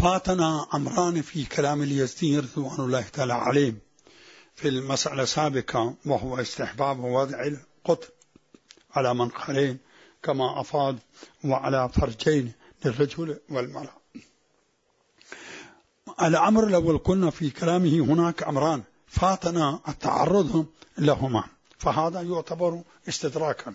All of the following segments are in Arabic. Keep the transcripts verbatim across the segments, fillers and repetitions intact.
فاتنا أمران في كلام اليزدي رضوان الله تعالى عليه في المسألة السابقة، وهو استحباب وضع القطن على منخرين كما أفاد وعلى فرجين للرجل والمرأة. الأمر الأول قلنا في كلامه هناك أمران فاتنا التعرض لهما، فهذا يعتبر استدراكا.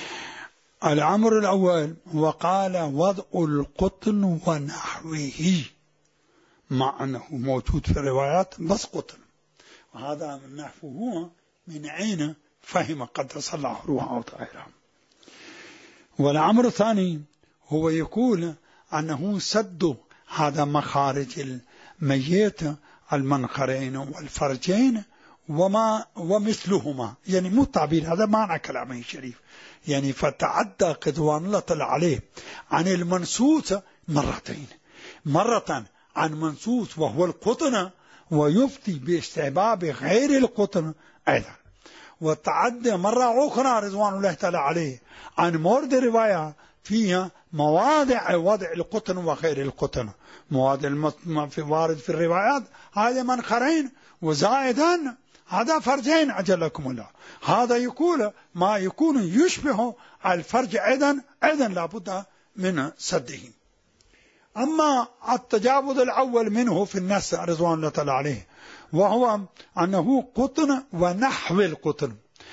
الأمر الأول وقال وضع القطن ونحوه، مع أنه موجود في الروايات بس قطن، وهذا من نحوه من عين فهم قدس الله روحه طاهرا. والأمر الثاني هو يقول أنه سد هذا مخارج الميت المنخرين والفرجين وما ومثلهما، يعني مو التعبير، هذا معنى كلامه الشريف، يعني فتعدى قدوان الله تعالى عليه عن المنسوس مرتين، مرة عن منسوس وهو القطن ويفتي باستحباب غير القطن أيضا، وتعدى مرة أخرى رضوان الله تعالى عليه عن مورد رواية فيها مواضع وضع القطن وغير القطن، مواضع في وارد في الروايات هذا منخرين وزائدا هذا فرجين أجلكم الله، هذا يقول ما يكون يشبه الفرج أيضا أيضا لابد من سده. أما التجاوز الأول منه في النص رضوان الله تعالى عليه وهو أنه قطن ونحو القطن،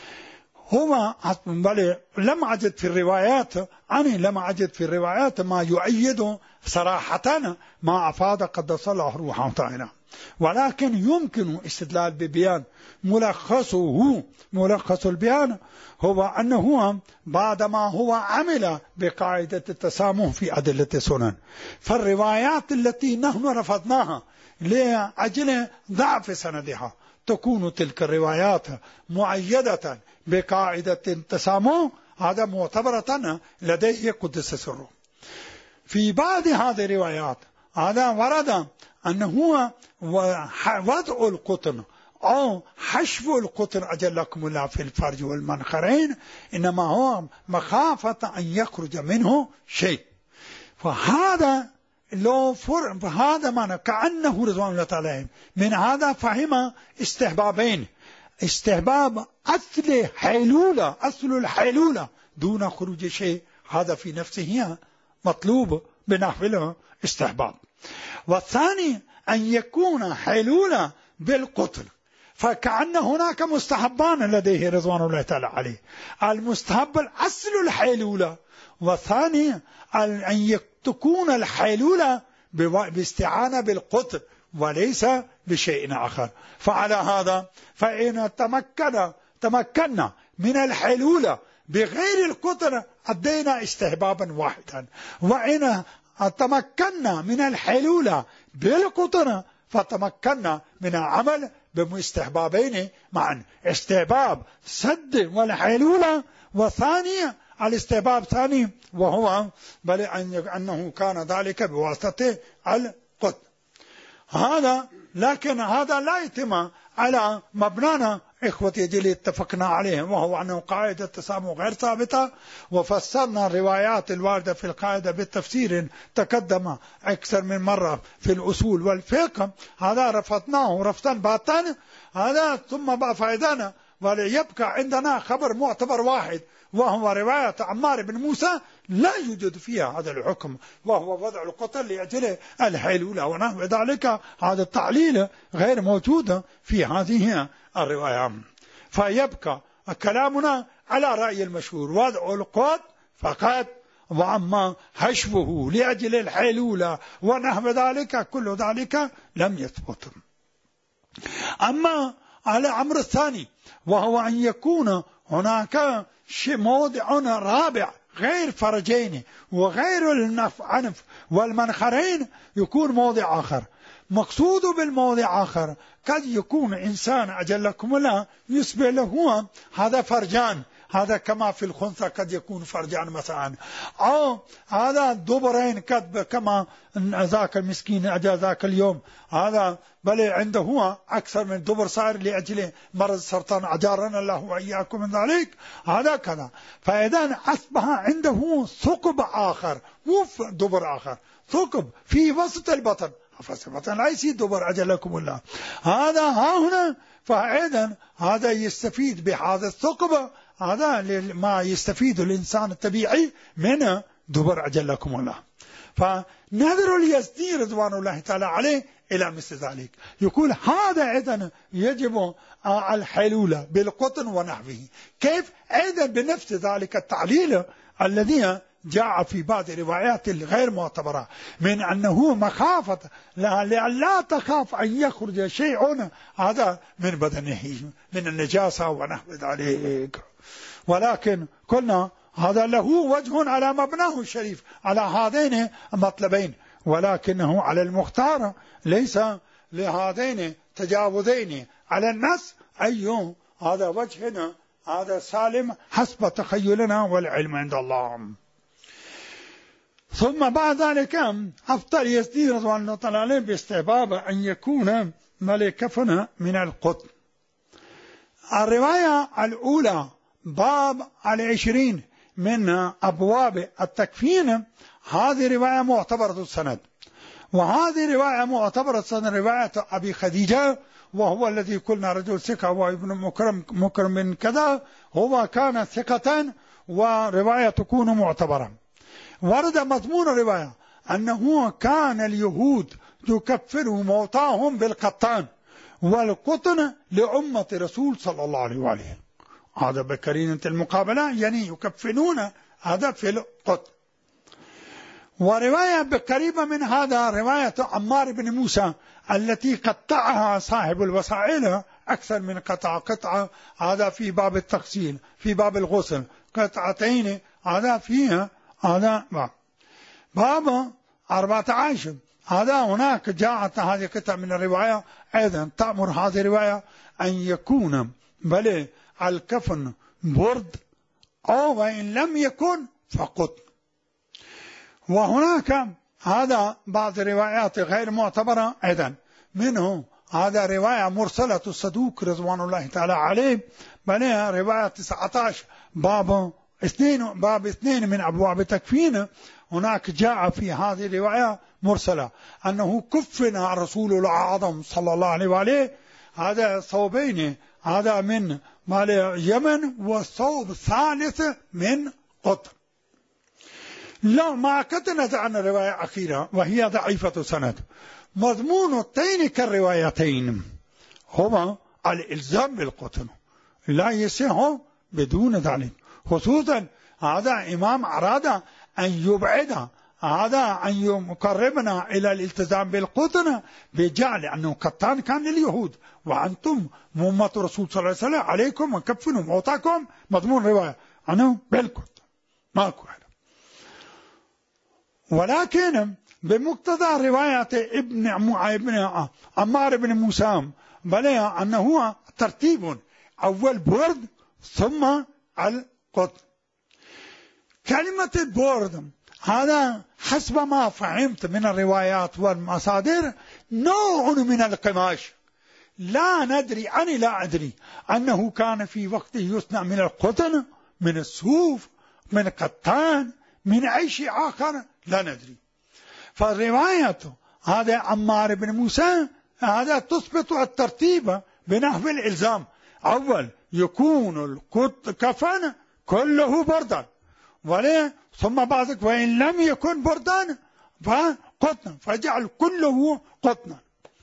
هو لم أجد في الروايات أنا لم أجد في الروايات ما يؤيد صراحة ما أفاد قدس الله روحه طاهرا، ولكن يمكن استدلال ببيان ملخصه ملخص البيان هو أنه بعدما هو عمل بقاعدة التسامح في أدلة السنن، فالروايات التي نحن رفضناها لأجل ضعف سندها تكون تلك الروايات مؤيدة بقاعدة التسامح، هذا معتبرة لديه قدس سره. في بعض هذه الروايات هذا ورد أنه وضع القطن أو حشو القطن أجلكم الله في الفرج والمنخرين إنما هو مخافة أن يخرج منه شيء، فهذا لو فر فهذا معنى كأنه رضوان الله تعالى من هذا فهم استحبابين، استحباب أصل حيلولة أصل الحيلولة دون خروج شيء، هذا في نفسه مطلوب بنحو استحباب، والثاني أن يكون حيلولة بالقطن، فكأن هناك مستحبان لديه رضوان الله تعالى عليه، المستحب الأصل الحيلولة، والثاني أن تكون الحيلولة باستعانة بالقطن وليس بشيء آخر. فعلى هذا فإن تمكن تمكنا من الحيلولة بغير القطن أدينا استحبابا واحدا، وإن تمكنا من الحيلولة بالقطن فتمكنا من العمل بمستحبابين معا، استحباب سد والحيلولة، والثانية الاستحباب الثاني وهو بل أنه كان ذلك بواسطة القطن. هذا لكن هذا لا يتم على مبنانا إخوتي جلي اتفقنا عليه، وهو أنه قاعدة التسامح غير ثابتة، وفسرنا الروايات الواردة في القاعدة بالتفسير تقدم أكثر من مرة في الأصول والفقه، هذا رفضناه رفضا باطنا هذا، ثم بقى فائدانا وليبقى عندنا خبر معتبر واحد وهو رواية عمار بن موسى لا يوجد فيها هذا الحكم، وهو وضع القطن لأجل الحيلولة ونحو ذلك، هذا التعليل غير موجود في هذه الرواية. فيبقى كلامنا على رأي المشهور وضع القطن فقط، وأما حشوه لأجل الحيلولة ونحو ذلك كل ذلك لم يثبت. أما على الأمر الثاني وهو أن يكون هناك موضع رابع غير فرجين وغير العنف والمنخرين، يكون موضع آخر، مقصود بالموضع آخر قد يكون إنسان أجلكم الله يسبع له هذا فرجان، هذا كما في الخنثى قد يكون فرجا مثلا، أو هذا دبرين قد كما ذاك المسكين أجا ذاك اليوم هذا بل عنده هو أكثر من دبر صار لأجل مرض السرطان، أجارنا الله وإياكم من ذلك. هذا كذا، فإذا أصبح عنده ثقب آخر، مو دبر آخر، ثقب في وسط البطن، فصفة ليس دبر أجلكم الله. هذا ها هنا، فإذا هذا يستفيد بهذا الثقب، هذا ما يستفيد الإنسان الطبيعي من دبر أجلكم الله. فنذر اليزدي رضوان الله تعالى عليه إلى مثل ذلك، يقول هذا إذن يجب الحلول بالقطن ونحوه. كيف؟ أيضا بنفس ذلك التعليل الذي جاء في بعض الروايات الغير معتبرة من أنه مخافة لا, لا تخاف أن يخرج شيء هذا من بدنه من النجاسة ونحو ذلك. ولكن قلنا هذا له وجه على مبناه الشريف على هذين المطلبين، ولكنه على المختار ليس لهذين تجاوزين على النص أي هذا وجهنا هذا سالم حسب تخيلنا والعلم عند الله. ثم بعد ذلك أفضل يزدي رضوان الله تعالى عليه باستحباب أن يكون ملكفنا من القطن. الرواية الأولى باب العشرين من أبواب التكفين، هذه رواية معتبرة السند، وهذه رواية معتبرة السند رواية أبي خديجة، وهو الذي قلنا رجل ثقة وابن مكرم مكرم من كذا، هو كان ثقة ورواية تكون معتبرة. ورد مضمون الرواية أنه كان اليهود يكفروا موتاهم بالقطان والقطن لأمة رسول صلى الله عليه وآله، هذا بكرينة المقابلة يعني يكفنون هذا في القطن. ورواية قريبة من هذا رواية عمار بن موسى التي قطعها صاحب الوسائل أكثر من قطعة قطعة، هذا في باب التغسيل في باب الغسل قطعتين، هذا فيها هذا باب باب أربعة عشر. هذا هناك جاءت هذه قطعة من الرواية أيضا تأمر هذه الرواية أن يكون بل الكفن برد أو وإن لم يكن فقط. وهناك هذا بعض الروايات غير معتبرة أيضا، منه هذا رواية مرسلة الصدوق رضوان الله تعالى عليه، بل رواية تسعة عشر باب اثنين باب اثنين من أبواب تكفين. هناك جاء في هذه الرواية مرسلة أنه كفن رسول الأعظم صلى الله عليه وآله هذا ثوبين، هذا من مال اليمن والثوب الثالث من قطر. لا ما قد نزعنا رواية أخيرة وهي ضعيفة سند، مضمون التين كالروايتين هما الإلزام بالقطن لا يصح بدون ذلك، خصوصا هذا إمام أراد أن يبعد هذا أن يقربنا إلى الالتزام بالقطن بجعل أنه قطان كان لليهود وأنتم أمة رسول صلى الله عليه وسلم عليكم وكفنوا موتاكم، مضمون رواية أنه بالقطن ماكو. ولكن بمقتضى رواية ابن ابن عمار بن موسى بل أنه ترتيب أول برد ثم القطن. كلمة البرد هذا حسب ما فهمت من الروايات والمصادر نوع من القماش، لا ندري أنا لا أدري أنه كان في وقته يصنع من القطن من الصوف من قطان من أي شيء آخر لا ندري. فالرواية هذا عمار بن موسى هذا تثبت الترتيب بنحو الإلزام، أول يكون الكفن كله بردا ولا ثم بعضك وإن لم يكن بردا فقطنا فجعل كله قطنا.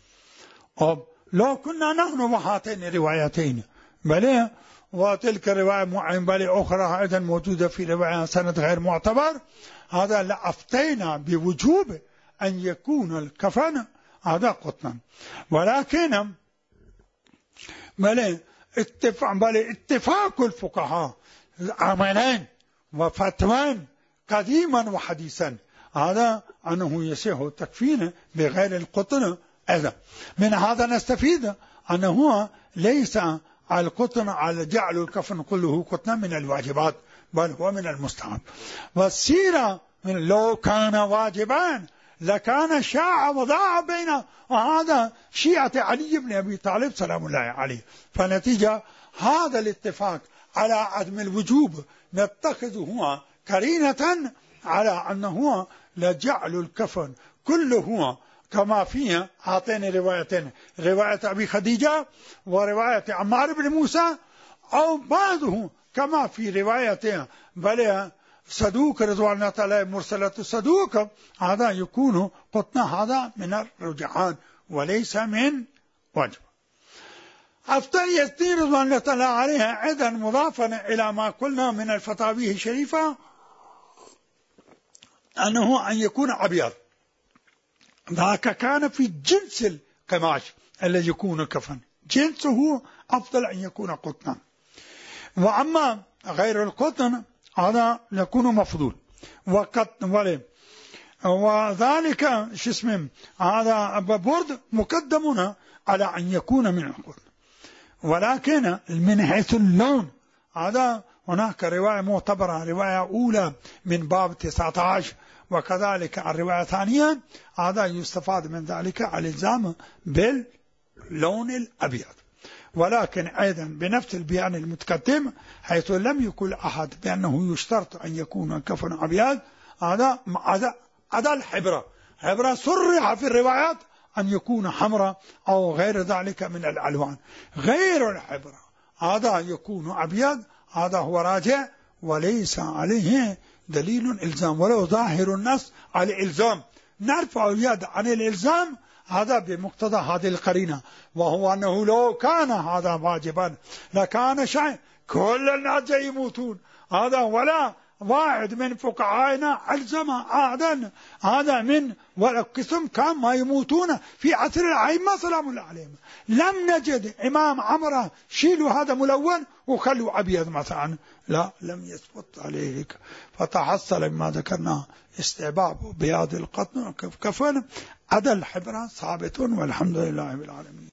لو كنا نحن وهاتين الروايتين بل وتلك الرواية معين بل أخرى أيضا موجودة في رواية سند غير معتبر، هذا لأفتينا بوجوب أن يكون الكفن هذا قطنا. ولكن بل اتفاق, بل اتفاق الفقهاء عملين وفتوان قديما وحديثا هذا أنه يصح التكفين بغير القطن. أيضا من هذا نستفيد أنه ليس القطن على جعل الكفن كله قطنا من الواجبات بل هو من المستحب. والسيرة من لو كان واجبا لكان شاع وضاع بينه، وهذا شيعة علي بن أبي طالب سلام الله عليه. فنتيجة هذا الاتفاق على عدم الوجوب نتخذه كرينة على أنه لجعل الكفن كله كما فيه هاتين روايتين، رواية أبي خديجة ورواية عمار بن موسى، أو بعضه كما في رواية بل صدوق رضوان الله تعالى مرسلة الصدوق، هذا يكون قطنا هذا من الرجعان وليس من وجب. أفضل يزيد رضوان الله تعالى عليها أيضا مضافا إلى ما قلنا من الفتاويه الشريفة أنه أن يكون أبيض، ذاك كان في جنس القماش الذي يكون كفن، جنسه أفضل أن يكون قطنا. وأما غير القطن هذا يكون مفضول وذلك شو اسمه هذا برد مقدم على أن يكون من القطن. ولكن من حيث اللون هذا هناك رواية معتبرة، رواية أولى من باب تسعة عشر، وكذلك الرواية الثانية هذا يستفاد من ذلك الإلزام باللون الأبيض. ولكن أيضا بنفس البيان المتقدم حيث لم يقل أحد بأنه يشترط أن يكون كفن أبيض، هذا هذا الحبرة حبرة صرح في الروايات أن يكون حمراء أو غير ذلك من الألوان. غير الحبرة هذا يكون أبيض، هذا هو راجع وليس عليه دليل إلزام، ولو ظاهر النص على الإلزام نرفع اليد عن الإلزام، هذا بمقتضى هذه القرينة، وهو أنه لو كان هذا واجبا لكان شيء كل الناس يموتون، هذا ولا واحد من فقهائنا ألزم هذا هذا من والقسم كان ما يموتون في عصر الأئمة سلام الله عليهم. لم نجد إمام عمره شيلوا هذا ملون وخلوا أبيض مثلا، لا لم يثبت عليه. فتحصل مما ذكرنا استعباب بياض القطن كفن عدا الحبرة ثابت، والحمد لله رب العالمين.